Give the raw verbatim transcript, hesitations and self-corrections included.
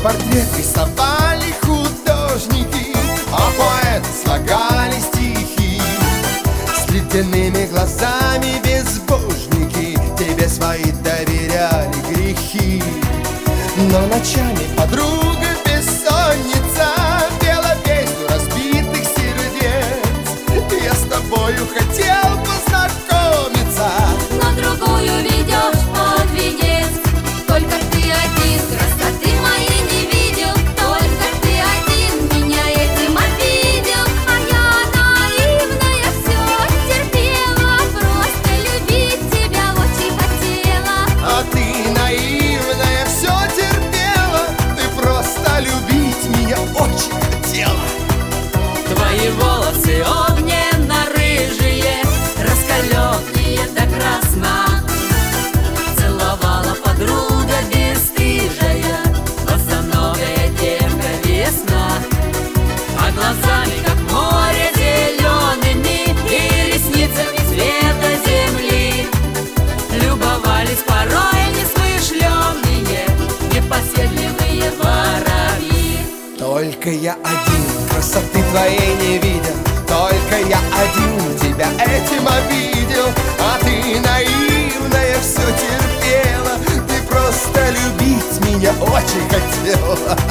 портрет рисовали художники, а поэты слагали стихи. С ледяными глазами безбожники тебе свои доверяли грехи. Но ночами подруга бессонница пела песню разбитых сердец. Я с тобою хотел познакомиться, но другую ведешь под венец. Только ты один красоты моей не видел, только ты один меня этим обидел. А я наивная все терпела, просто любить тебя очень хотела. А ты наивная все терпела, ты просто любить меня очень хотела. Твои волосы огненно-рыжие, раскаленные до красна, целовала подруга бесстыжая, босоногая девка весна. А глазами, как море, зелеными и ресницами цвета земли любовались порой несмышленные, непоседливые воробьи. Только я один красоты твоей не видел, только я один тебя этим обидел. А ты наивная все терпела, ты просто любить меня очень хотела.